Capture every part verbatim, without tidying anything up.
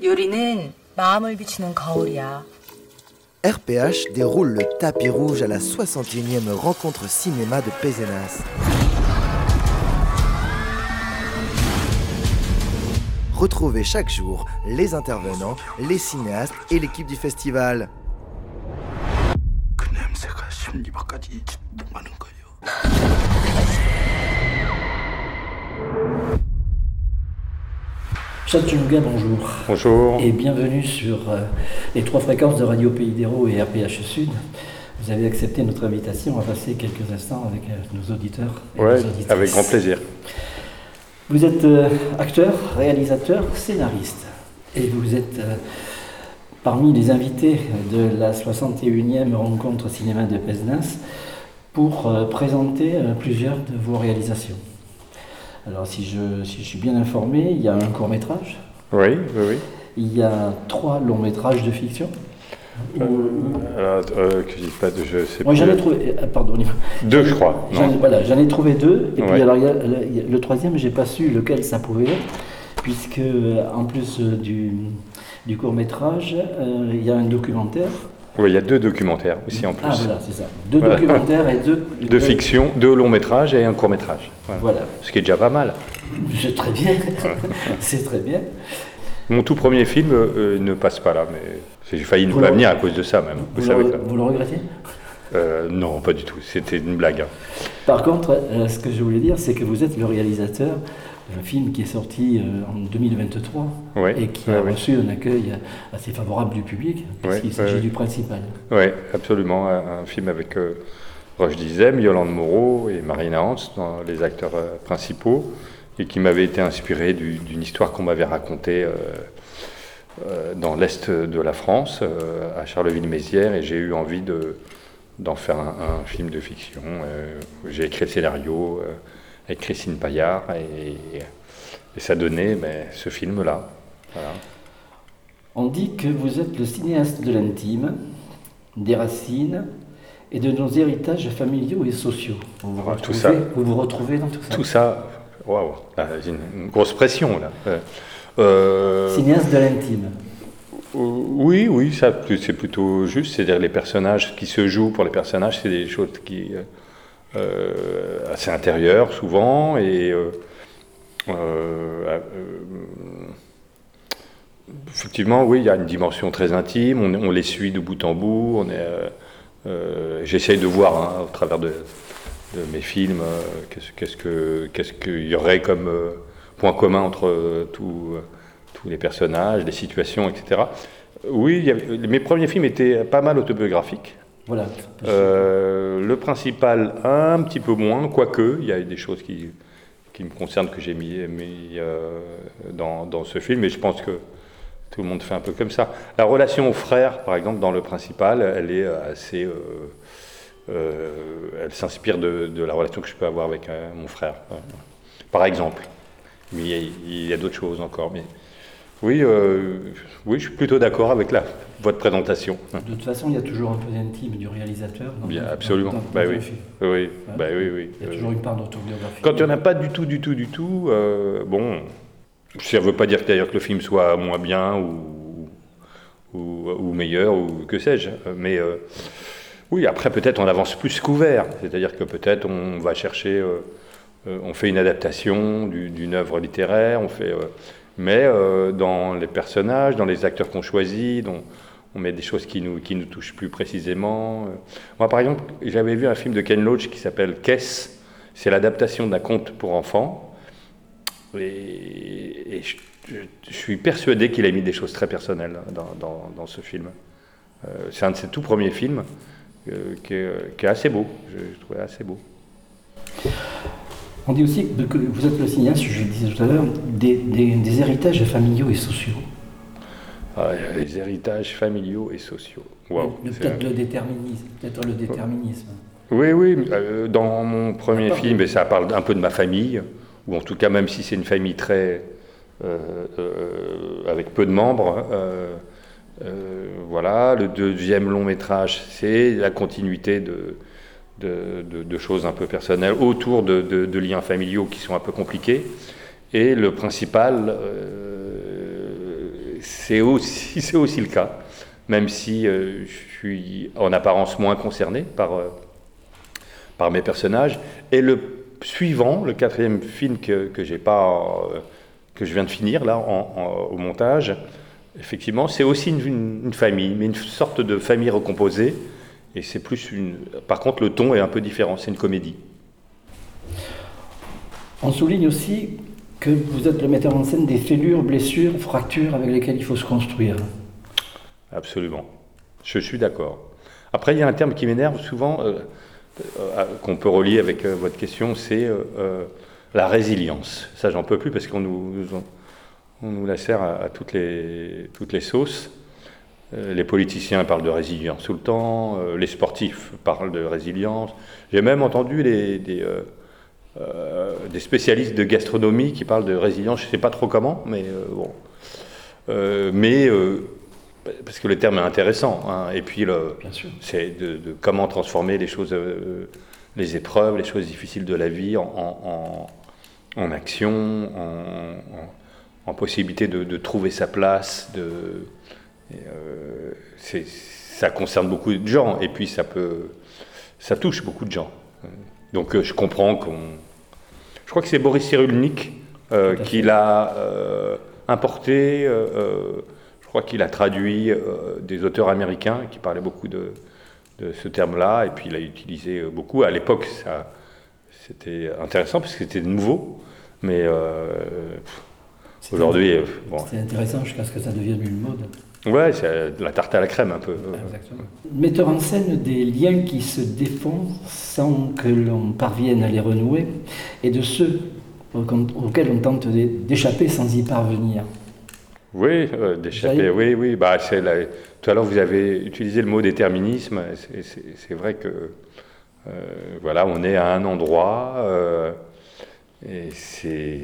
요리는 마음을 비추는 거울이야. R P H déroule le tapis rouge à la soixante et unième rencontre cinéma de Pézenas. Retrouvez chaque jour les intervenants, les cinéastes et l'équipe du festival. Chad-Chunga, bonjour. Bonjour. Et bienvenue sur euh, les trois fréquences de Radio Pays d'Hérault et R P H Sud. Vous avez accepté notre invitation à passer quelques instants avec euh, nos auditeurs et ouais, nos auditrices. Avec grand plaisir. Vous êtes euh, acteur, réalisateur, scénariste. Et vous êtes euh, parmi les invités de la soixante et unième rencontre cinéma de Pézenas pour euh, présenter euh, plusieurs de vos réalisations. Alors si je, si je suis bien informé, il y a un court-métrage. Oui, oui, oui. Il y a trois longs-métrages de fiction. Euh, euh, euh, que je dis pas de je sais Moi plus. j'en ai trouvé, euh, pardon. Deux, je crois. J'en, Non. voilà, j'en ai trouvé deux. Et Ouais. puis alors il y a, il y a le troisième, j'ai pas su lequel ça pouvait être, puisque euh, en plus euh, du, du court-métrage, euh, il y a un documentaire. Oui, il y a deux documentaires aussi en plus. Ah voilà, c'est ça. Deux Voilà. documentaires et deux. Deux fictions, deux longs métrages et un court métrage. Voilà. Voilà. Ce qui est déjà pas mal. C'est très bien. C'est très bien. Mon tout premier film euh, ne passe pas là, mais j'ai failli ne Vous pas le- venir à cause de ça même. Vous, Vous, savez le, ça. vous le regrettez? Euh, non, pas du tout. C'était une blague. Par contre, euh, ce que je voulais dire, c'est que vous êtes le réalisateur d'un film qui est sorti euh, en deux mille vingt-trois Ouais, et qui ouais, a ouais. reçu un accueil assez favorable du public, puisqu'il Ouais, s'agit ouais, du ouais. principal. Oui, absolument. Un, un film avec euh, Roche Dizem, Yolande Moreau et Marina Hans dans les acteurs euh, principaux, et qui m'avait été inspiré du- d'une histoire qu'on m'avait racontée euh, euh, dans l'est de la France, euh, à Charleville-Mézières, et j'ai eu envie de, d'en faire un, un film de fiction. Euh, j'ai écrit le scénario euh, avec Christine Paillard, et, et ça donnait ben, ce film-là. Voilà. On dit que vous êtes le cinéaste de l'intime, des racines et de nos héritages familiaux et sociaux. Vous vous Ah, retrouvez, tout ça. vous vous retrouvez dans tout ça. Tout ça, waouh, là, j'ai une, une grosse pression là. Euh, euh, Cinéaste de l'intime. oui, oui, ça c'est plutôt juste. C'est-à-dire les personnages qui se jouent pour les personnages, c'est des choses qui euh, euh, assez intérieures souvent et euh, euh, euh, effectivement, oui, il y a une dimension très intime. On, on les suit de bout en bout. On est, euh, euh, j'essaye de voir hein, au travers de, de mes films euh, qu'est-ce, qu'est-ce que qu'est-ce qu'il y aurait comme euh, point commun entre euh, tout, euh, tous les personnages, les situations, et cetera. Oui, il y avait- mes premiers films étaient pas mal autobiographiques. Voilà. Euh, le principal, un petit peu moins, quoique, il y a des choses qui, qui me concernent que j'ai mis, mis euh, dans, dans ce film, et je pense que tout le monde fait un peu comme ça. La relation aux frères, par exemple, dans le principal, elle est assez... euh, euh, elle s'inspire de, de la relation que je peux avoir avec euh, mon frère, euh, par exemple. Mais il y a, il y a d'autres choses encore. Mais oui, euh, oui, je suis plutôt d'accord avec la, votre présentation. De toute façon, il y a toujours un peu d'intime du réalisateur. Dans Bien, dans- absolument. dans- dans Bah un oui. film. Oui, Hein bah oui, oui. Il y a Euh, toujours une part d'autobiographie. Quand il n'y en a pas du tout, du tout, du tout, euh, bon, ça ne veut pas dire d'ailleurs que le film soit moins bien ou, ou, ou meilleur ou que sais-je, mais euh, oui, après peut-être on avance plus qu'ouvert, c'est-à-dire que peut-être on va chercher, euh, euh, on fait une adaptation du- d'une œuvre littéraire, on fait, euh, mais euh, dans les personnages, dans les acteurs qu'on choisit, dont on met des choses qui nous, qui nous touchent plus précisément. Moi par exemple, j'avais vu un film de Ken Loach qui s'appelle Kess. C'est l'adaptation d'un conte pour enfants. Et, et je, je- je suis persuadé qu'il a mis des choses très personnelles dans, dans- dans ce film. Euh, c'est un de ses tout premiers films euh, qui, est, qui est assez beau. Je, je trouvais assez beau. On dit aussi que vous êtes le cinéaste, je le disais tout à l'heure, des, des- des héritages familiaux et sociaux. Ah, il y a les héritages familiaux et sociaux. Waouh. Le- c'est Peut-être un- le déterminisme. Peut-être le déterminisme. Oui, oui. euh, dans mon premier Ah, film, et ça parle un peu de ma famille, ou en tout cas, même si c'est une famille très euh, euh, avec peu de membres. euh, euh, voilà. Le deuxième long métrage, c'est la continuité de, de, de- de choses un peu personnelles autour de, de- de liens familiaux qui sont un peu compliqués. Et le principal, euh, c'est aussi, c'est aussi le cas, même si euh, je suis en apparence moins concerné par, euh, par mes personnages. Et le suivant, le quatrième film que, que, j'ai pas, euh, que je viens de finir là en, en, au montage, effectivement, c'est aussi une, une, une famille, mais une sorte de famille recomposée. Et c'est plus une. Par contre, le ton est un peu différent, c'est une comédie. On souligne aussi que vous êtes le metteur en scène des fêlures, blessures, fractures avec lesquelles il faut se construire. Absolument. Je suis d'accord. Après, il y a un terme qui m'énerve souvent, euh, euh, qu'on peut relier avec euh, votre question, c'est euh, euh, la résilience. Ça, j'en peux plus parce qu'on nous, on, on nous la sert à, à toutes, les, toutes les sauces. Euh, les politiciens parlent de résilience tout le temps, euh, les sportifs parlent de résilience. J'ai même entendu les, des, euh, euh, des spécialistes de gastronomie qui parlent de résilience, je ne sais pas trop comment, mais euh, bon. Euh, mais... Euh, parce que le terme est intéressant, hein. Et puis le, c'est de, de comment transformer les choses, euh, les épreuves, les choses difficiles de la vie en, en, en action, en, en, en possibilité de, de trouver sa place. De, et, euh, c'est, ça concerne beaucoup de gens, et puis ça peut, ça touche beaucoup de gens. Donc euh, je comprends qu'on, je crois que c'est Boris Cyrulnik euh, qui l'a euh, importé. Euh, Je crois qu'il a traduit euh, des auteurs américains qui parlaient beaucoup de, de ce terme-là, et puis il l'a utilisé beaucoup. À l'époque, ça, c'était intéressant parce que c'était nouveau, mais euh, aujourd'hui... Euh, bon. C'était intéressant jusqu'à ce que ça devienne une mode. Ouais, c'est la tarte à la crème un peu. Exactement. Metteur en scène des liens qui se défont sans que l'on parvienne à les renouer, et de ceux auxquels on tente d'échapper sans y parvenir. Oui, euh, d'échapper, oui, oui. Bah, c'est la... Tout à l'heure, vous avez utilisé le mot déterminisme. C'est, c'est, c'est vrai que, euh, voilà, on est à un endroit, euh, et c'est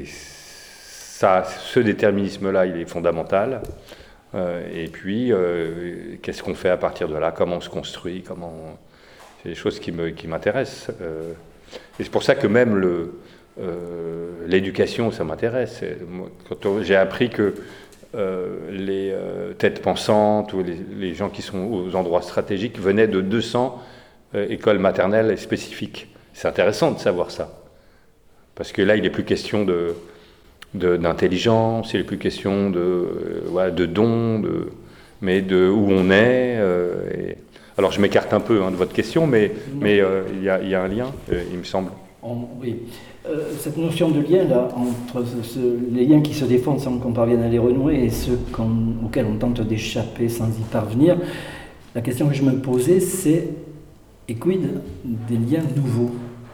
ça, ce déterminisme-là, il est fondamental. Euh, et puis, euh, qu'est-ce qu'on fait à partir de là? Comment on se construit? Comment on... C'est des choses qui, me, qui m'intéressent. Euh, et c'est pour ça que même le, euh, l'éducation, ça m'intéresse. Moi, quand on, j'ai appris que Euh, les euh, têtes pensantes ou les, les gens qui sont aux endroits stratégiques venaient de deux cents euh, écoles maternelles et spécifiques. C'est intéressant de savoir ça. Parce que là, il n'est plus question de, de, d'intelligence, il n'est plus question de, euh, ouais, de dons, de, mais de où on est. Euh, et... Alors, je m'écarte un peu hein, de votre question, mais il mais, euh, y, a, y a un lien, euh, il me semble. On, oui. Euh, cette notion de lien là, entre ce, ce, les liens qui se défendent sans qu'on parvienne à les renouer et ceux qu'on, auxquels on tente d'échapper sans y parvenir, la question que je me posais, c'est et quid des liens nouveaux?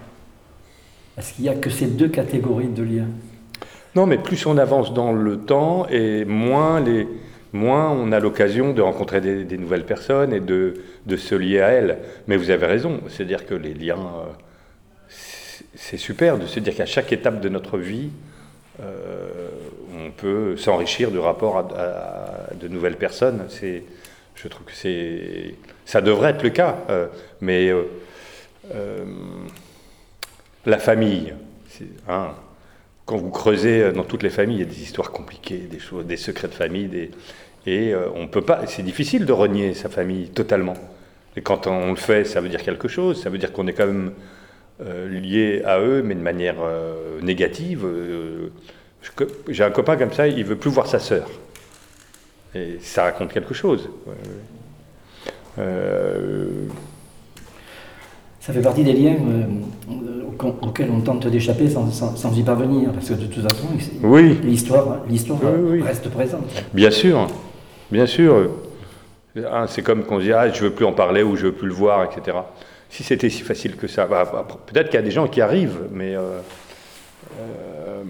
Est-ce qu'il n'y a que ces deux catégories de liens? Non, mais plus on avance dans le temps et moins, les, moins on a l'occasion de rencontrer des, des nouvelles personnes et de, de se lier à elles. Mais vous avez raison, c'est-à-dire que les liens... Euh, c'est super de se dire qu'à chaque étape de notre vie, euh, on peut s'enrichir du rapport à, à, à de nouvelles personnes. C'est, je trouve que c'est, ça devrait être le cas. Euh, mais euh, euh, la famille, c'est, hein, quand vous creusez dans toutes les familles, il y a des histoires compliquées, des choses, des secrets de famille, des, et euh, on peut pas. C'est difficile de renier sa famille totalement. Et quand on le fait, ça veut dire quelque chose. Ça veut dire qu'on est quand même Euh, lié à eux, mais de manière euh, négative. Euh, je, j'ai un copain comme ça, il veut plus voir sa sœur. Et ça raconte quelque chose. Euh, ça fait partie des liens euh, auxquels on tente d'échapper sans, sans, sans y parvenir, parce que de toute façon, oui. l'histoire, l'histoire oui, oui. reste présente. Bien sûr, bien sûr. C'est comme qu'on se dit, ah, je veux plus en parler ou je veux plus le voir, et cetera. Si c'était si facile que ça, bah, peut-être qu'il y a des gens qui arrivent, mais euh, euh,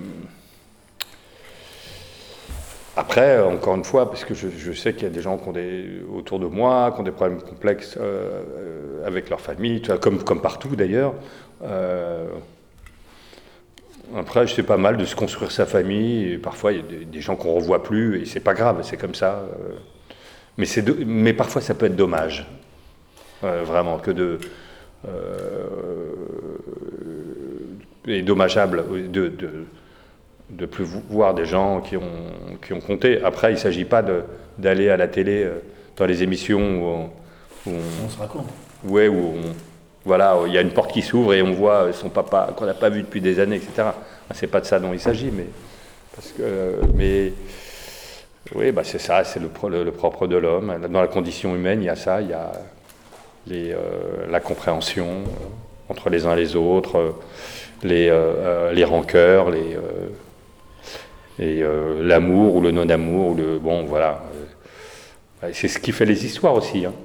après, encore une fois, parce que je, je sais qu'il y a des gens qui ont des, autour de moi, qui ont des problèmes complexes euh, avec leur famille, tu vois, comme, comme partout d'ailleurs. Euh, après, c'est pas mal de se construire sa famille, et parfois il y a des, des gens qu'on ne revoit plus, et c'est pas grave, c'est comme ça. Euh, mais, c'est de, mais parfois ça peut être dommage, euh, vraiment, que de... Euh, et dommageable de, de, de plus voir des gens qui ont, qui ont compté. Après, il ne s'agit pas de, d'aller à la télé, euh, dans les émissions où on, où on, on se raconte. Ouais, où on, voilà, il y a une porte qui s'ouvre et on voit son papa qu'on n'a pas vu depuis des années, et cetera. C'est pas de ça dont il s'agit, mais parce que, mais oui, bah c'est ça, c'est le, le, le propre de l'homme. Dans la condition humaine, il y a ça, il y a les, euh, la compréhension euh, entre les uns et les autres, euh, les, euh, les rancœurs, les, euh, et euh, l'amour ou le non-amour, ou le bon, voilà. C'est ce qui fait les histoires aussi. Hein.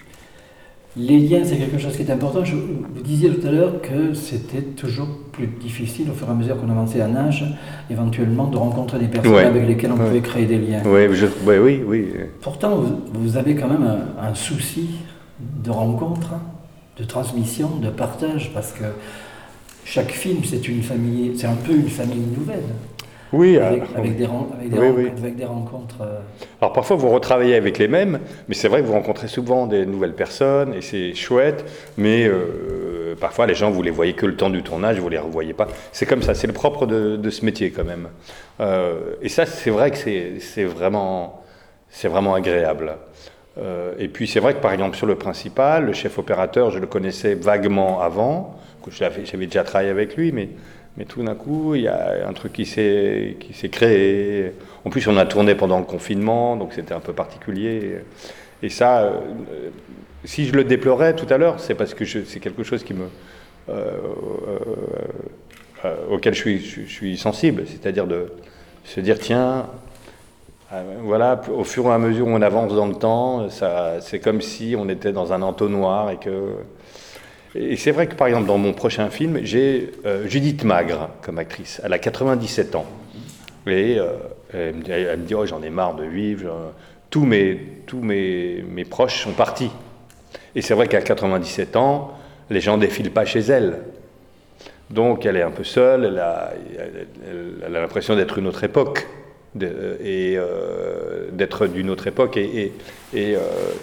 Les liens, c'est quelque chose qui est important. Je, vous disiez tout à l'heure que c'était toujours plus difficile, au fur et à mesure qu'on avançait en âge, éventuellement de rencontrer des personnes ouais. avec lesquelles on ouais. pouvait créer des liens. Ouais, je, ouais, oui, oui. Pourtant, vous, vous avez quand même un, un souci de rencontre, de transmission, de partage, parce que chaque film, c'est une famille, c'est un peu une famille nouvelle. Oui, avec, alors, avec, des, avec, des oui, rencontres, oui. avec des rencontres. Euh... Alors parfois vous retravaillez avec les mêmes, mais c'est vrai que vous rencontrez souvent des nouvelles personnes et c'est chouette, mais euh, parfois les gens vous les voyez que le temps du tournage, vous les revoyez pas. C'est comme ça, c'est le propre de, de ce métier quand même. Euh, et ça c'est vrai que c'est, c'est vraiment, c'est vraiment agréable. Euh, et puis c'est vrai que par exemple sur le principal, le chef opérateur, je le connaissais vaguement avant, que j'avais, j'avais déjà travaillé avec lui, mais Mais tout d'un coup, il y a un truc qui s'est, qui s'est créé. En plus, on a tourné pendant le confinement, donc c'était un peu particulier. Et ça, euh, si je le déplorais tout à l'heure, c'est parce que je, c'est quelque chose qui me, euh, euh, euh, auquel je suis, je, je suis sensible. C'est-à-dire de se dire, tiens, euh, voilà, au fur et à mesure où on avance dans le temps, ça, c'est comme si on était dans un entonnoir et que... Et c'est vrai que, par exemple, dans mon prochain film, j'ai euh, Judith Magre comme actrice. Elle a quatre-vingt-dix-sept ans. Et euh, elle, me dit, elle me dit, oh, j'en ai marre de vivre. Tous mes, tous mes, mes proches sont partis. Et c'est vrai qu'à quatre-vingt-dix-sept ans, les gens ne défilent pas chez elle. Donc, elle est un peu seule. Elle a, elle, elle a l'impression d'être une autre époque. De, et euh, d'être d'une autre époque. Et... et, et euh,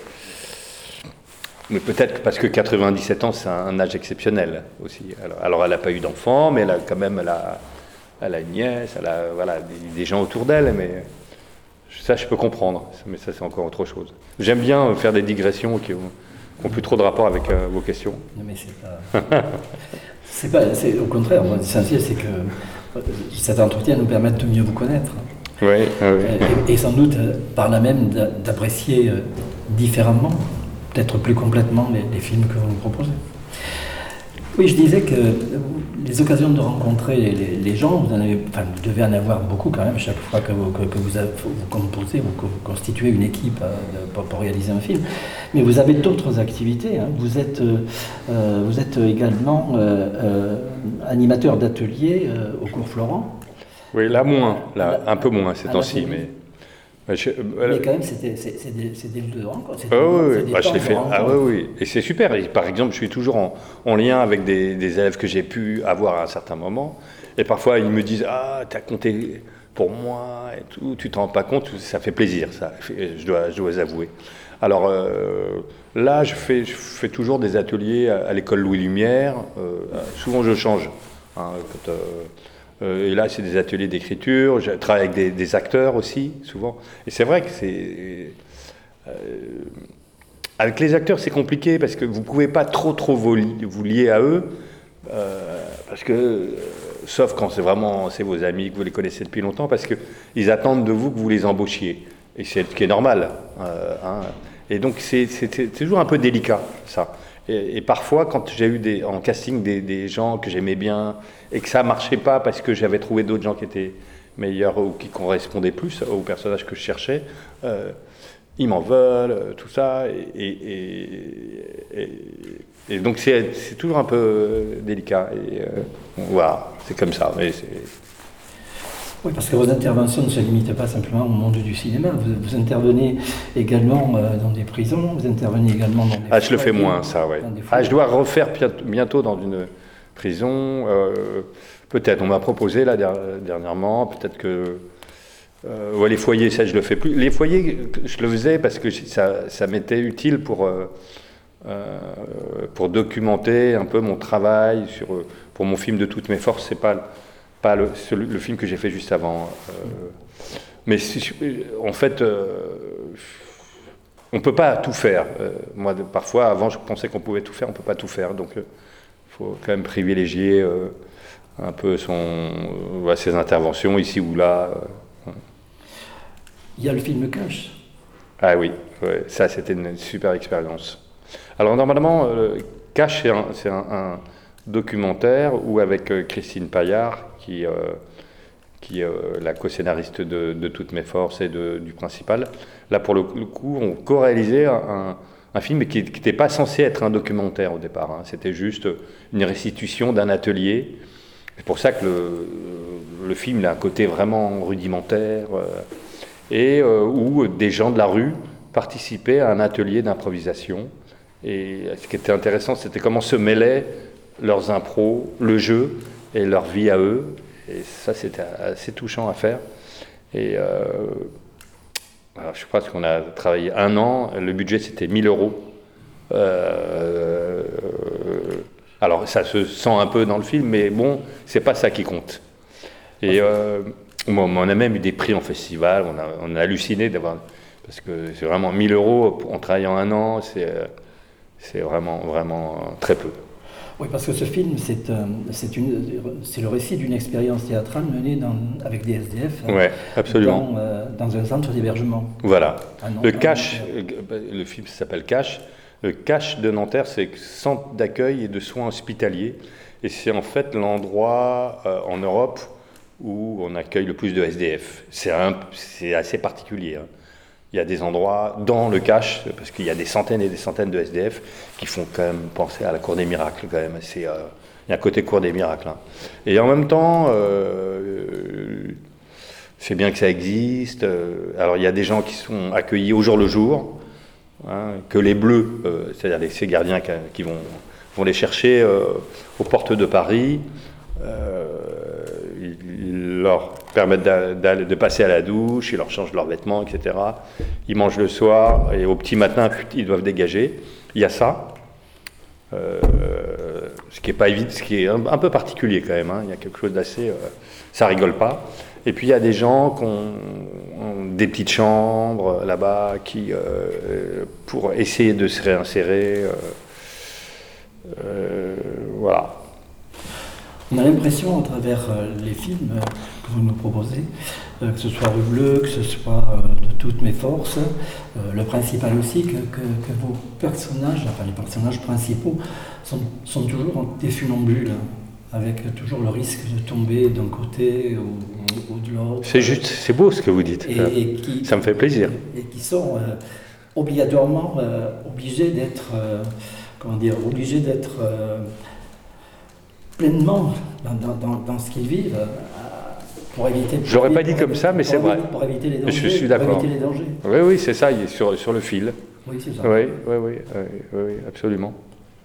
mais peut-être parce que quatre-vingt-dix-sept ans, c'est un âge exceptionnel aussi. Alors, alors elle n'a pas eu d'enfant, mais elle a quand même elle a, elle a une nièce, elle a voilà, des, des gens autour d'elle, mais ça, je peux comprendre. Mais ça, c'est encore autre chose. J'aime bien faire des digressions qui n'ont plus trop de rapport avec euh, vos questions. Non, mais c'est pas... c'est pas... C'est, au contraire, moi, l'essentiel, c'est que cet entretien nous permette de mieux vous connaître. Oui, oui. Et, et sans doute, par là même, d'apprécier différemment, peut-être plus complètement les, les films que vous nous proposez. Oui, je disais que les occasions de rencontrer les, les gens, vous, en avez, enfin, vous devez en avoir beaucoup quand même chaque fois que vous, que, que vous, avez, vous composez, vous, vous constituez une équipe euh, pour, pour réaliser un film. Mais vous avez d'autres activités. Hein. Vous, êtes, euh, vous êtes également euh, euh, animateur d'atelier euh, au cours Florent. Oui, là moins, là, un peu moins ces temps-ci, mais... Je, euh, mais quand même, c'était, c'est, c'est des, c'est des lieux de rencontre. Ah oui, oui. Bah, je l'ai fait. Ah oui, oui. Et c'est super. Et par exemple, je suis toujours en, en lien avec des, des élèves que j'ai pu avoir à un certain moment. Et parfois, ils me disent « Ah, tu as compté pour moi et tout. Tu t'en rends pas compte ?» Ça fait plaisir, ça. Je dois, je dois avouer. Alors euh, là, je fais, je fais toujours des ateliers à, à l'école Louis Lumière. Euh, souvent, je change. Hein, quand, euh, Euh, et là, c'est des ateliers d'écriture. Je travaille avec des, des acteurs aussi, souvent. Et c'est vrai que c'est... Euh, avec les acteurs, c'est compliqué parce que vous ne pouvez pas trop, trop vous, li- vous lier à eux. Euh, parce que, euh, sauf quand c'est vraiment c'est vos amis, que vous les connaissez depuis longtemps, parce qu'ils attendent de vous que vous les embauchiez. Et c'est ce qui est normal. Euh, hein. Et donc, c'est, c'est, c'est toujours un peu délicat, ça. Et, et parfois, quand j'ai eu des, en casting des, des gens que j'aimais bien et que ça ne marchait pas parce que j'avais trouvé d'autres gens qui étaient meilleurs ou qui correspondaient plus au personnage que je cherchais, euh, ils m'en veulent, tout ça. Et, et, et, et donc, c'est, c'est toujours un peu délicat. Et euh, voilà, c'est comme ça. Mais c'est... Oui, parce que vos interventions ne se limitent pas simplement au monde du cinéma. Vous, vous intervenez également euh, dans des prisons, vous intervenez également dans des... Ah, je le fais moins, ça, oui. Ah, je dois refaire bientôt dans une prison. Euh, peut-être, on m'a proposé là dernièrement, peut-être que... Euh, ouais, les foyers, ça, je le fais plus. Les foyers, je le faisais parce que ça, ça m'était utile pour, euh, euh, pour documenter un peu mon travail sur, pour mon film De toutes mes forces. C'est pas... pas le, celui- le film que j'ai fait juste avant. Euh, mais si- en fait, euh, on ne peut pas tout faire. Euh, moi, de- parfois, avant, je pensais qu'on pouvait tout faire, on ne peut pas tout faire. Donc, il faut quand même privilégier euh, un peu son, euh, ses interventions ici ou là. euh. Il y a le film Cash. Ah oui, ouais, ça c'était une super expérience. Alors normalement, euh, Cash c'est un, c'est un, un documentaire où avec euh, Christine Paillard, qui, euh, qui est euh, la co-scénariste de, de Toutes mes forces et de, du principal, là pour le, le coup on co-réalisait un, un film qui n'était pas censé être un documentaire au départ, hein. C'était juste une restitution d'un atelier. C'est pour ça que le, le film il a un côté vraiment rudimentaire. Euh, et euh, où des gens de la rue participaient à un atelier d'improvisation. Et ce qui était intéressant, c'était comment se mêlaient leurs impros, le jeu et leur vie à eux. Et ça, c'était assez touchant à faire. Et euh, alors, je pense qu'on a travaillé un an. Le budget, c'était mille euros. Euh, alors, ça se sent un peu dans le film, mais bon, c'est pas ça qui compte. Et euh, Bon, on a même eu des prix en festival, on a, on a halluciné d'avoir, parce que c'est vraiment mille euros en travaillant un an, c'est, c'est vraiment, vraiment très peu. Oui, parce que ce film, c'est, euh, c'est, une, c'est le récit d'une expérience théâtrale menée dans, avec des S D F Ouais, absolument. Dans, euh, dans un centre d'hébergement. Voilà. Ah non, le ah Cash, non, le film s'appelle Cash. Le Cash de Nanterre, c'est centre d'accueil et de soins hospitaliers. Et c'est en fait l'endroit euh, en Europe où on accueille le plus de S D F. C'est, un, c'est assez particulier. Hein. Il y a des endroits dans le Cash, parce qu'il y a des centaines et des centaines de S D F qui font quand même penser à la Cour des Miracles. Quand même. C'est, euh, il y a un côté Cour des Miracles. Hein. Et en même temps, euh, c'est bien que ça existe. Alors il y a des gens qui sont accueillis au jour le jour, hein, que les Bleus, euh, c'est-à-dire les, ces gardiens qui, qui vont, vont les chercher euh, aux portes de Paris. Euh, ils leur permettent d'aller, de passer à la douche, ils leur changent leurs vêtements, et cetera. Ils mangent le soir et au petit matin, ils doivent dégager. Il y a ça, euh, ce qui est pas évident, ce qui est un, un peu particulier quand même. Hein. Il y a quelque chose d'assez, euh, ça rigole pas. Et puis il y a des gens qui ont, ont des petites chambres là-bas, qui euh, pour essayer de se réinsérer, euh, euh, voilà. On a l'impression, à travers euh, les films euh, que vous nous proposez, euh, que ce soit Rue Bleue, que ce soit euh, De toutes mes forces, euh, le principal aussi, que, que, que vos personnages, enfin les personnages principaux, sont, sont toujours des funambules, avec toujours le risque de tomber d'un côté ou, ou de l'autre. C'est juste, c'est beau ce que vous dites. Et, et qui, ça me fait plaisir. Et, et qui sont euh, obligatoirement euh, obligés d'être, euh, comment dire, obligés d'être euh, pleinement dans, dans, dans ce qu'ils vivent, euh, pour éviter... Je l'aurais pas dit comme ça, mais c'est vrai. Pour éviter les dangers. Je suis d'accord. Pour éviter les dangers. Oui, oui, c'est ça, il est sur, sur le fil. Oui, c'est ça. Oui, oui, oui, oui, oui, absolument.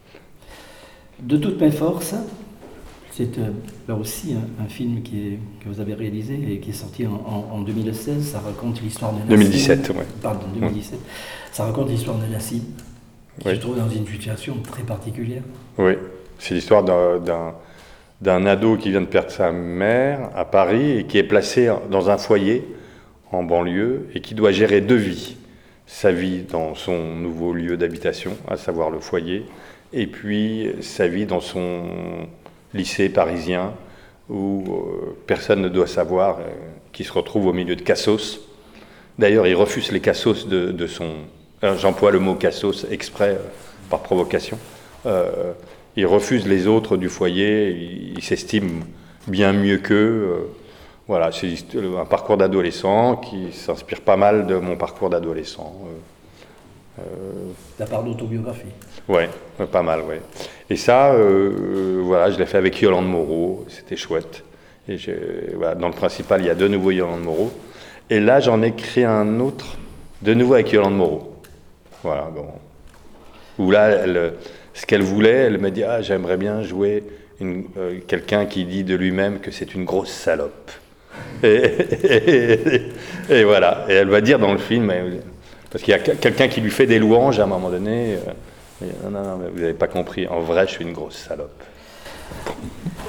De toutes mes forces, c'est euh, là aussi un, un film qui est, que vous avez réalisé et qui est sorti en, en, en deux mille seize. Ça raconte l'histoire de Nassim. deux mille dix-sept, oui. Pardon, deux mille dix-sept. Oui. Ça raconte l'histoire de Nassim, qui oui. se trouve dans une situation très particulière. Oui, c'est l'histoire d'un, d'un, d'un ado qui vient de perdre sa mère à Paris et qui est placé dans un foyer en banlieue et qui doit gérer deux vies. Sa vie dans son nouveau lieu d'habitation, à savoir le foyer, et puis sa vie dans son lycée parisien où euh, personne ne doit savoir, euh, qui se retrouve au milieu de cassos. D'ailleurs, il refuse les cassos de, de son... Euh, j'emploie le mot cassos exprès euh, par provocation. Euh, il refuse les autres du foyer, il, il s'estime bien mieux qu'eux. Euh, voilà, c'est un parcours d'adolescent qui s'inspire pas mal de mon parcours d'adolescent. Euh, euh, la part d'autobiographie. Ouais, pas mal, ouais. Et ça, euh, voilà, je l'ai fait avec Yolande Moreau, c'était chouette. Et voilà, dans le principal, il y a de nouveau Yolande Moreau. Et là, j'en ai créé un autre, de nouveau avec Yolande Moreau. Voilà, bon. Où là, elle, ce qu'elle voulait, elle me dit, ah, j'aimerais bien jouer une, euh, quelqu'un qui dit de lui-même que c'est une grosse salope. Et, et, et, et voilà, et elle va dire dans le film, parce qu'il y a quelqu'un qui lui fait des louanges à un moment donné. Euh, non, non, non, mais vous n'avez pas compris. En vrai, je suis une grosse salope.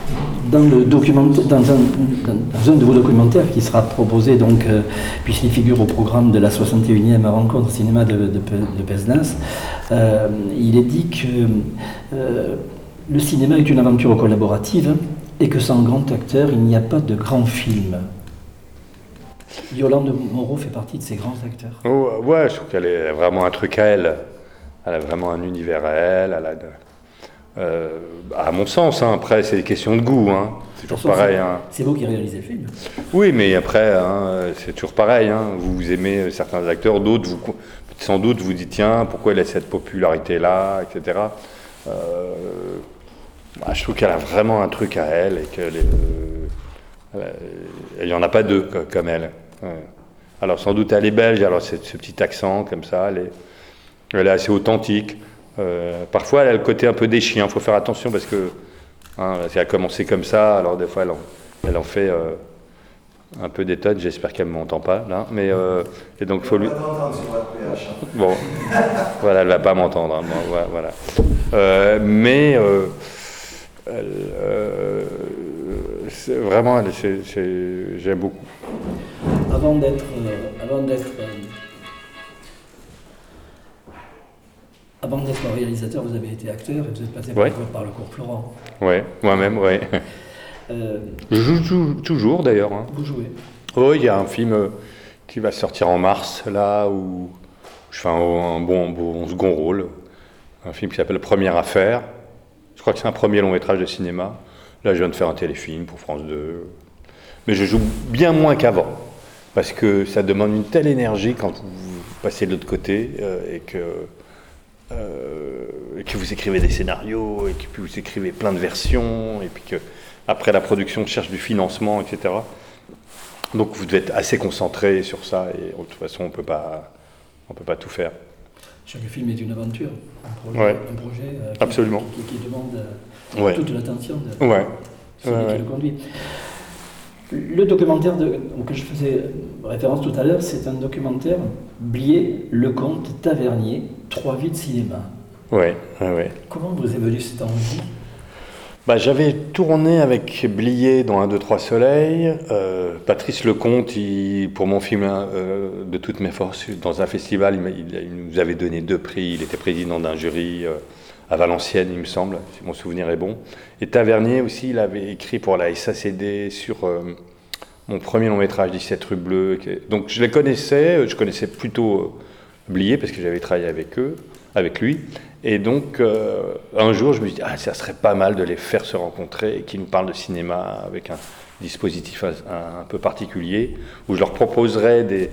dans, le document, dans, un, dans un de vos documentaires qui sera proposé, donc, euh, puisqu'il figure au programme de la soixante et unième rencontre cinéma de, de, de Pézenas, euh, il est dit que euh, le cinéma est une aventure collaborative et que sans grand acteur, il n'y a pas de grand film. Yolande Moreau fait partie de ces grands acteurs. Oh, ouais, je trouve qu'elle a vraiment un truc à elle. Elle a vraiment un univers à elle. elle a de... euh, à mon sens, hein, après, c'est des questions de goût. Hein. C'est toujours façon, pareil. C'est, hein. c'est vous qui réalisez le film. Oui, mais après, hein, c'est toujours pareil. Hein. Vous, vous aimez certains acteurs, d'autres, vous, sans doute, vous dites tiens, pourquoi elle a cette popularité-là, et cetera. Euh, bah, je trouve qu'elle a vraiment un truc à elle et qu'elle est, euh, il n'y en a pas deux comme elle. Ouais. Alors sans doute elle est belge, alors c'est ce petit accent comme ça, elle est, elle est assez authentique. Euh, parfois elle a le côté un peu des chiens, il faut faire attention parce que hein, elle a commencé comme ça, alors des fois elle en, elle en fait euh, un peu des tonnes, j'espère qu'elle ne m'entend pas là, mais euh, et donc faut lui... Bon, voilà, elle ne va pas m'entendre, hein, bon, voilà. Euh, mais euh, elle, euh, c'est, vraiment, elle, c'est, c'est, j'aime beaucoup. Avant d'être, euh, avant d'être, euh, avant d'être réalisateur, vous avez été acteur et vous êtes passé ouais. par, par le cours Florent. Oui, moi-même, oui. Euh, Je joue, joue toujours d'ailleurs. Hein. Vous jouez. Oui, il y a un film qui va sortir en mars, là, où je fais un, un bon, bon second rôle. Un film qui s'appelle Première Affaire. Je crois que c'est un premier long métrage de cinéma. Là, je viens de faire un téléfilm pour France deux. Mais je joue bien moins qu'avant. Parce que ça demande une telle énergie quand vous passez de l'autre côté euh, et, que, euh, et que vous écrivez des scénarios et que puis vous écrivez plein de versions et puis que après la production cherche du financement, et cetera. Donc vous devez être assez concentré sur ça et de toute façon on peut pas, on peut pas tout faire. Chaque film est une aventure, un projet, ouais. un projet euh, qui, Absolument. Qui, qui, qui demande euh, ouais. toute l'attention de ouais. celui ouais, qui ouais. le conduit. Le documentaire de, auquel je faisais référence tout à l'heure, c'est un documentaire Blier, Lecomte, Tavernier, Trois vies de cinéma. Oui, oui, oui. Comment vous est venue cette envie ? Bah, j'avais tourné avec Blier dans un, deux, trois soleils. Euh, Patrice Lecomte, il, pour mon film euh, De toutes mes forces, dans un festival, il, il, il nous avait donné deux prix. Il était président d'un jury euh, à Valenciennes, il me semble, si mon souvenir est bon. Et Tavernier aussi, il avait écrit pour la S A C D sur euh, mon premier long métrage, dix-sept rue Bleue. Donc je les connaissais, je connaissais plutôt euh, Blier parce que j'avais travaillé avec eux, avec lui. Et donc euh, un jour, je me suis dit, ah, ça serait pas mal de les faire se rencontrer et qu'ils nous parlent de cinéma avec un dispositif un, un peu particulier, où je leur proposerais des,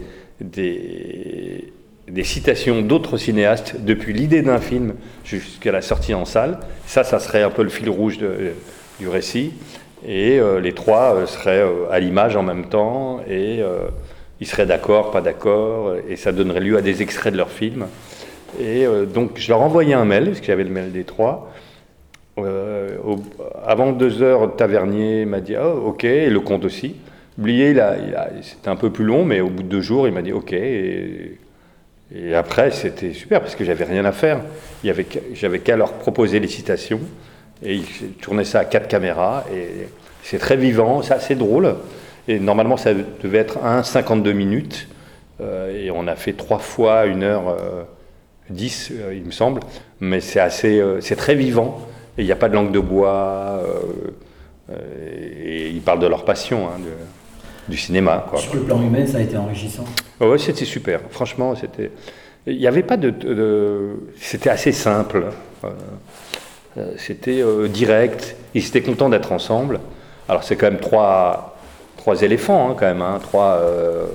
des, des citations d'autres cinéastes depuis l'idée d'un film jusqu'à la sortie en salle. Ça, ça serait un peu le fil rouge de, du récit. Et euh, les trois euh, seraient euh, à l'image en même temps, et euh, ils seraient d'accord, pas d'accord, et ça donnerait lieu à des extraits de leurs films. Et euh, donc je leur envoyais un mail, parce qu'il y avait le mail des trois. Euh, au, avant deux heures, Tavernier m'a dit oh, « ok », et Lecomte aussi. Blier, il a, il a, c'était un peu plus long, mais au bout de deux jours, il m'a dit « ok ». Et, et après, c'était super, parce que j'avais rien à faire. Il y avait, j'avais qu'à leur proposer les citations, et ils tournaient ça à quatre caméras, et c'est très vivant, c'est assez drôle. Et normalement, ça devait être un cinquante-deux minutes, euh, et on a fait trois fois une heure euh, dix, euh, il me semble, mais c'est assez, euh, c'est très vivant, et il n'y a pas de langue de bois, euh, euh, et ils parlent de leur passion, hein, de, du cinéma, quoi. Sur le plan humain, ça a été enrichissant. Oh, ouais, c'était super, franchement, c'était... Il n'y avait pas de, de, de... C'était assez simple, euh, c'était euh, direct, ils étaient contents d'être ensemble. Alors c'est quand même trois, trois éléphants, hein, quand même, hein, trois... Euh,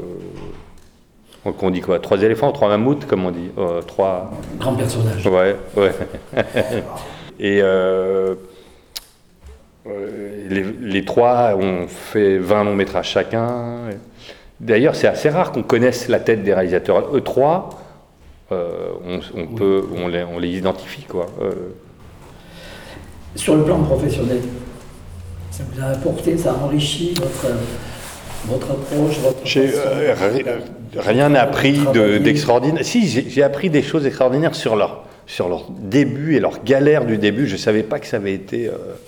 on dit quoi, trois éléphants, trois mammouths, comme on dit, euh, trois... Grand personnage. Ouais, ouais. Et euh, les, les trois ont fait vingt longs métrages chacun. D'ailleurs, c'est assez rare qu'on connaisse la tête des réalisateurs. Eux trois, euh, on, on, oui. peut, on, les, on les identifie, quoi. Euh... Sur le plan professionnel, ça vous a apporté, ça a enrichi votre... Votre approche, votre j'ai, euh, rien n'a appris de, d'extraordinaire. Si, j'ai, j'ai appris des choses extraordinaires sur leur, sur leur début et leur galère du début. Je ne savais pas que ça avait été... Euh,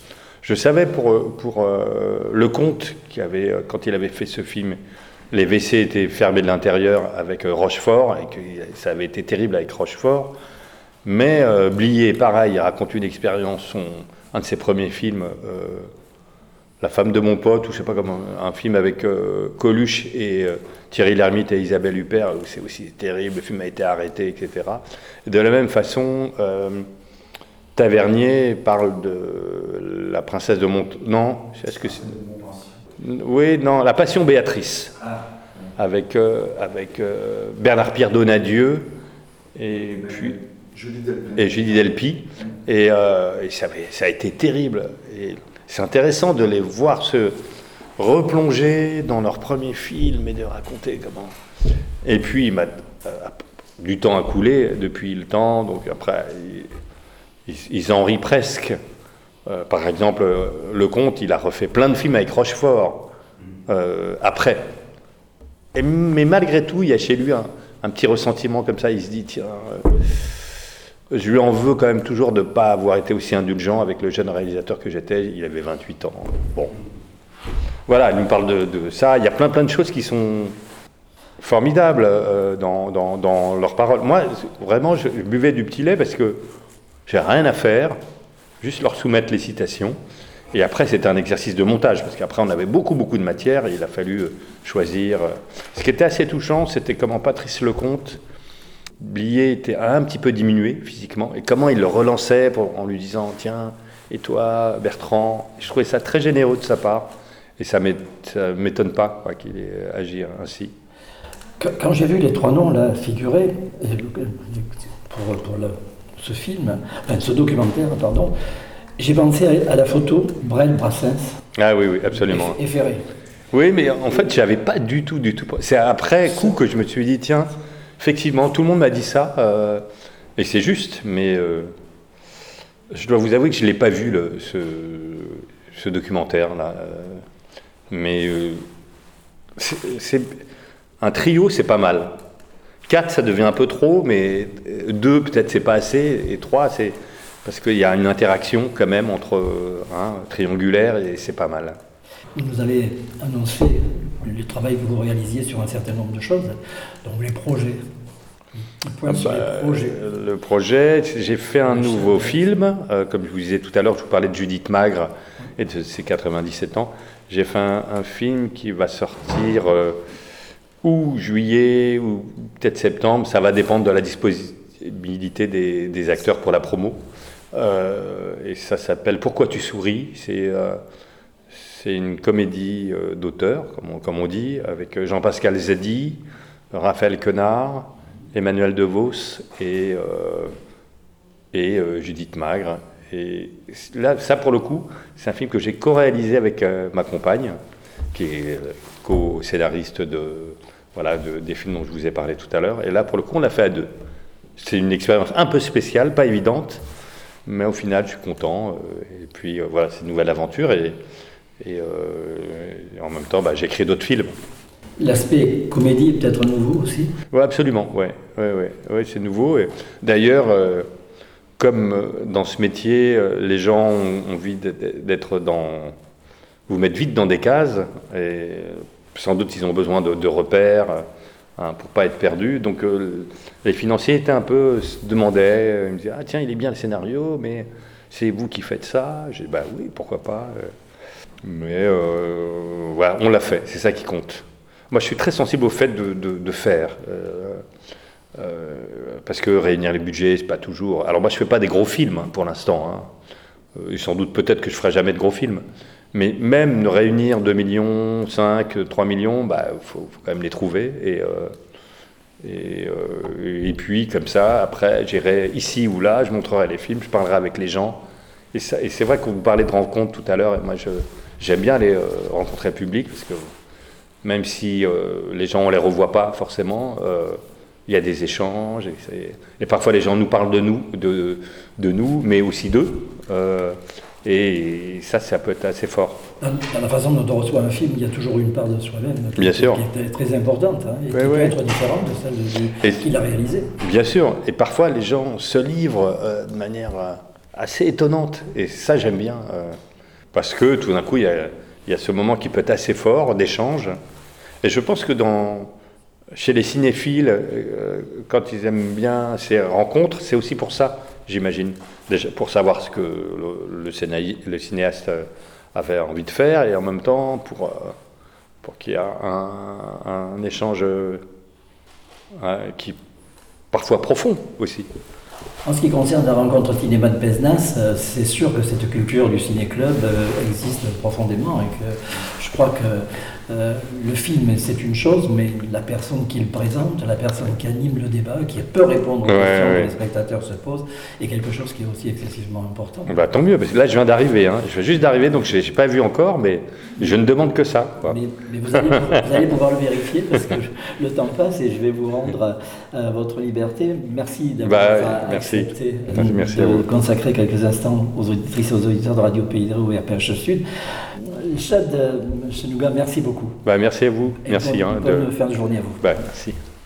Je savais pour, pour euh, Lecomte, qui avait, quand il avait fait ce film, les W C étaient fermés de l'intérieur avec euh, Rochefort, et que ça avait été terrible avec Rochefort. Mais euh, Blier, pareil, il raconte une expérience, son, un de ses premiers films, euh, La femme de mon pote, ou je sais pas comment, un film avec euh, Coluche et euh, Thierry Lhermitte et Isabelle Huppert, où c'est aussi terrible, le film a été arrêté, et cetera. Et de la même façon, euh, Tavernier parle de la princesse de Mont... Non, est-ce que c'est... Oui, non, La Passion Béatrice, avec, euh, avec euh, Bernard-Pierre Donadieu et puis... Julie Delpy. Et Julie Delpy. Et, euh, et ça, avait, ça a été terrible. Et c'est intéressant de les voir se replonger dans leur premier film et de raconter comment. Et puis, il m'a, euh, du temps a coulé depuis le temps, donc après, ils, ils en rient presque. Euh, par exemple, Lecomte, il a refait plein de films avec Rochefort euh, après. Et, mais malgré tout, il y a chez lui un, un petit ressentiment comme ça. Il se dit, tiens. Euh, Je lui en veux quand même toujours de ne pas avoir été aussi indulgent avec le jeune réalisateur que j'étais. Il avait vingt-huit ans. Bon. Voilà, il nous parle de, de ça. Il y a plein plein de choses qui sont formidables euh, dans, dans, dans leurs paroles. Moi, vraiment, je, je buvais du petit lait parce que j'ai rien à faire, juste leur soumettre les citations. Et après, c'était un exercice de montage, parce qu'après, on avait beaucoup, beaucoup de matière, et il a fallu choisir. Ce qui était assez touchant, c'était comment Patrice Lecomte... Blier était un petit peu diminué physiquement, et comment il le relançait pour, en lui disant « Tiens, et toi, Bertrand ?» Je trouvais ça très généreux de sa part, et ça ne m'étonne pas quoi, qu'il ait agi ainsi. Quand j'ai vu les trois noms là figurer pour, pour le, ce film, enfin ce documentaire, pardon, j'ai pensé à, à la photo Brel-Brassens. Ah oui, oui, absolument. Et, et Ferré. Oui, mais en fait, je n'avais pas du tout, du tout... C'est après coup que je me suis dit « Tiens... » Effectivement, tout le monde m'a dit ça, euh, et c'est juste, mais euh, je dois vous avouer que je ne l'ai pas vu, le, ce, ce documentaire-là. Euh, mais euh, c'est, c'est, un trio, c'est pas mal. Quatre, ça devient un peu trop, mais deux, peut-être, c'est pas assez, et trois, c'est parce qu'il y a une interaction quand même entre hein, triangulaire, et c'est pas mal. Vous avez annoncé le travail que vous réalisiez sur un certain nombre de choses, donc les projets. Ah bah, les projets. Le projet, j'ai fait un nouveau film, euh, comme je vous disais tout à l'heure, je vous parlais de Judith Magre et de ses quatre-vingt-dix-sept ans. J'ai fait un, un film qui va sortir euh, ou juillet ou peut-être septembre, ça va dépendre de la disponibilité des, des acteurs pour la promo. Euh, et ça s'appelle Pourquoi tu souris. C'est euh, C'est une comédie euh, d'auteur, comme on, comme on dit, avec Jean-Pascal Zadi, Raphaël Quenard, Emmanuel DeVos et, euh, et euh, Judith Magre. Et là, ça pour le coup, c'est un film que j'ai co-réalisé avec euh, ma compagne, qui est co-scénariste de, voilà, de, des films dont je vous ai parlé tout à l'heure. Et là, pour le coup, on l'a fait à deux. C'est une expérience un peu spéciale, pas évidente, mais au final, je suis content. Euh, et puis, euh, voilà, c'est une nouvelle aventure. Et, Et, euh, et en même temps, bah, j'écris d'autres films. L'aspect comédie est peut-être nouveau aussi ? Oui, absolument, ouais, ouais, ouais, ouais, c'est nouveau. Et d'ailleurs, euh, comme dans ce métier, euh, les gens ont envie d'être dans... vous mettre vite dans des cases, et sans doute ils ont besoin de, de repères hein, pour ne pas être perdus. Donc euh, les financiers étaient un peu, se demandaient, ils me disaient « Ah tiens, il est bien le scénario, mais c'est vous qui faites ça ?» J'ai dit « Bah oui, pourquoi pas ?» Mais euh, voilà, on l'a fait, c'est ça qui compte. Moi, je suis très sensible au fait de, de, de faire, euh, euh, parce que réunir les budgets, c'est pas toujours... Alors moi, je fais pas des gros films hein, pour l'instant, hein. Et sans doute peut-être que je ferai jamais de gros films. Mais même de réunir deux millions, cinq, trois millions, bah, faut, faut quand même les trouver. Et, euh, et, euh, et puis, comme ça, après, j'irai ici ou là, je montrerai les films, je parlerai avec les gens. Et, ça, et c'est vrai qu'on vous parlait de rencontres tout à l'heure, et moi, je, j'aime bien aller euh, rencontrer le public, parce que même si euh, les gens, on les revoit pas forcément, euh, il y a des échanges, et, et parfois les gens nous parlent de nous, de, de nous mais aussi d'eux. Euh, Et ça, ça peut être assez fort. Dans, dans la façon dont on reçoit un film, il y a toujours une part de soi-même qui, bien sûr. qui est très importante hein, et ouais, qui ouais. peut être différente de celle de, de, qu'il a réalisée. Bien sûr. Et parfois, les gens se livrent euh, de manière euh, assez étonnante. Et ça, j'aime bien. Euh, Parce que tout d'un coup, il y a, il y a ce moment qui peut être assez fort d'échange. Et je pense que dans, chez les cinéphiles, euh, quand ils aiment bien ces rencontres, c'est aussi pour ça, j'imagine. Déjà, pour savoir ce que le, le, ciné, le cinéaste avait envie de faire, et en même temps, pour, euh, pour qu'il y ait un, un échange euh, qui parfois profond aussi. En ce qui concerne la rencontre cinéma de Pézenas, euh, c'est sûr que cette culture du ciné-club euh, existe profondément et que je crois que euh, le film c'est une chose, mais la personne qui le présente, la personne qui anime le débat, qui peut répondre aux ouais, questions ouais. que les spectateurs se posent, est quelque chose qui est aussi excessivement important. Bah, tant mieux, parce que là je viens d'arriver, hein. je viens juste d'arriver, donc je n'ai pas vu encore, mais je ne demande que ça. Mais, mais vous, allez, vous allez pouvoir le vérifier parce que je, le temps passe et je vais vous rendre à, à votre liberté. Merci d'avoir bah, merci. accepté Enfin, merci de à vous. consacrer quelques instants aux auditrices et aux auditeurs de Radio Pays de Rou et à P H Sud. Chad Chenouga, merci beaucoup. Bah, merci à vous. Et merci. bonne, Hein, bonne de... fin de journée à vous. bah, merci.